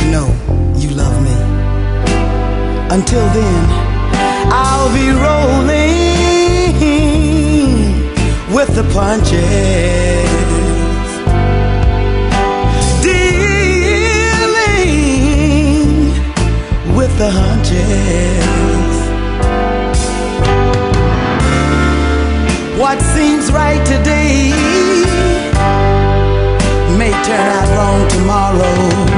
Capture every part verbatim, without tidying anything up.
know you love me. Until then, I'll be rolling with the punches, dealing with the hunches. What seems right today may turn out wrong tomorrow.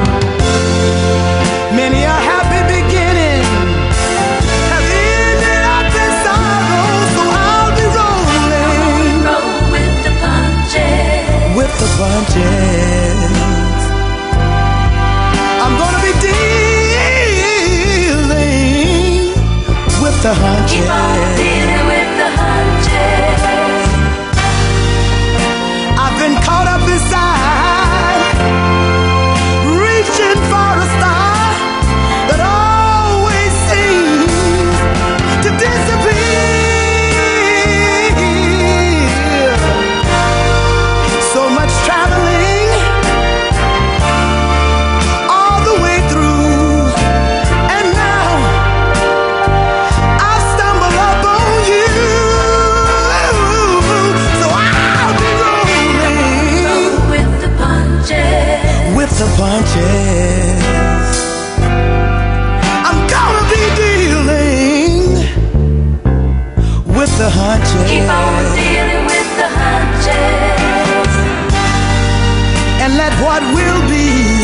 Many a happy beginning has ended up in sorrow. So I'll be rolling, roll with the punches, with the punches. I'm gonna be dealing with the hunches. keep on dealing with the hunches. I've been caught up inside, reaching for a star that always seems to disappear. So much traveling all the way through, and now I've stumbled up on you. So I'll be rolling Roll with the punches, with the punches. I'm gonna be dealing with the hunches. keep on dealing with the hunches. And let what will be